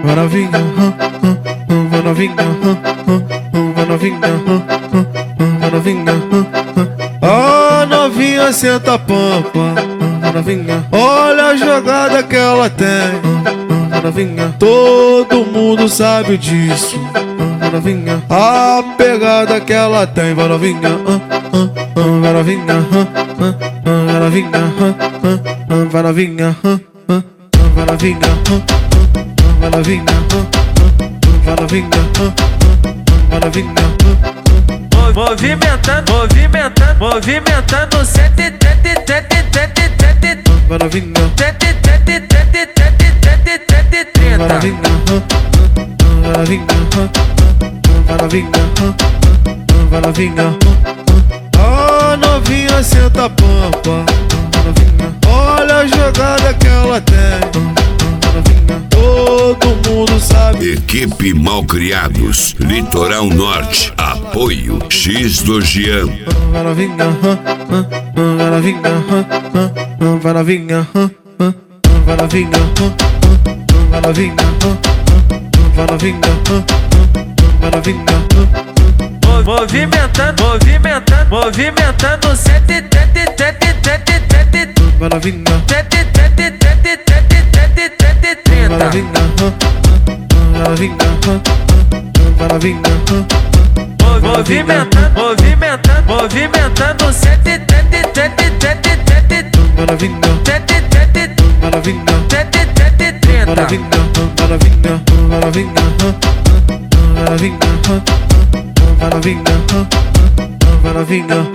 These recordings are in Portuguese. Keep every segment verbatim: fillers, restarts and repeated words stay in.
vai novinha, vai novinha, vai novinha, vai novinha. A novinha senta a pampa, vai novinha. Olha a jogada que ela tem, vai novinha. Todo mundo sabe disso, vai novinha. A pegada que ela tem, vai novinha, vai novinha, vai novinha, vai novinha, vai novinha, vai novinha, vai novinha, vai novinha. Movimentando, movimentando, movimentando, sete, sete, sete, sete, sete, Vai novinha, sete, sete, sete, sete, sete, trinta. vai novinha, vai novinha, vai novinha, vai novinha. A novinha senta a pampa, vai novinha. Olha a jogada que ela tem, vai novinha. Todo mundo sabe. Equipe Malcriados, Litoral Norte, apoio X do Jean. Vai novinha, vai novinha, vai novinha, vai novinha, vai novinha, vai novinha, vai novinha. Movimentando, movimentando, movimentando, sete, sete, sete, sete, sete, Vai novinha, sete, sete, sete, sete, sete, sete, vai trinta. novinha, vai novinha, vai novinha. Movimentando, movimentando, movimentando, sete, sete, sete, sete, sete, Vai novinha, sete, sete, vai novinha, sete, sete, vai trinta. novinha, vai novinha, vai novinha, vai novinha, vai novinha, vai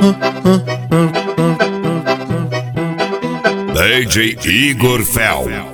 novinha. D J Igor Fel.